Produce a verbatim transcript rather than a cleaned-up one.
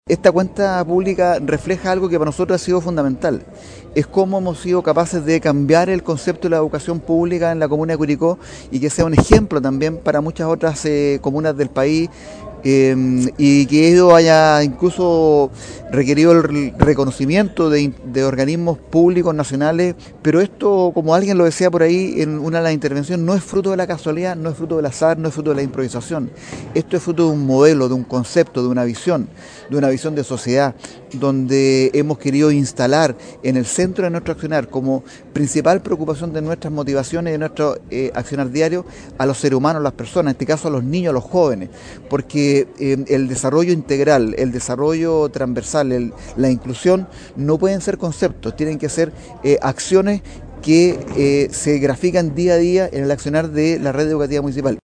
Esta cuenta pública refleja algo que para nosotros ha sido fundamental. Es cómo hemos sido capaces de cambiar el concepto de la educación pública en la comuna de Curicó y que sea un ejemplo también para muchas otras eh, comunas del país, eh, y que ello haya incluso requerido el reconocimiento de, de organismos públicos nacionales. Pero esto, como alguien lo decía por ahí en una de las intervenciones, no es fruto de la casualidad, no es fruto del azar, no es fruto de la improvisación. Esto es fruto de un modelo, de un concepto, de una visión, de una visión de sociedad, donde hemos querido instalar en el centro de nuestro accionar, como principal preocupación de nuestras motivaciones y de nuestro eh, accionar diario, a los seres humanos, a las personas, en este caso a los niños, a los jóvenes, porque eh, el desarrollo integral, el desarrollo transversal, el, la inclusión, no pueden ser conceptos, tienen que ser eh, acciones que eh, se grafican día a día en el accionar de la red educativa municipal.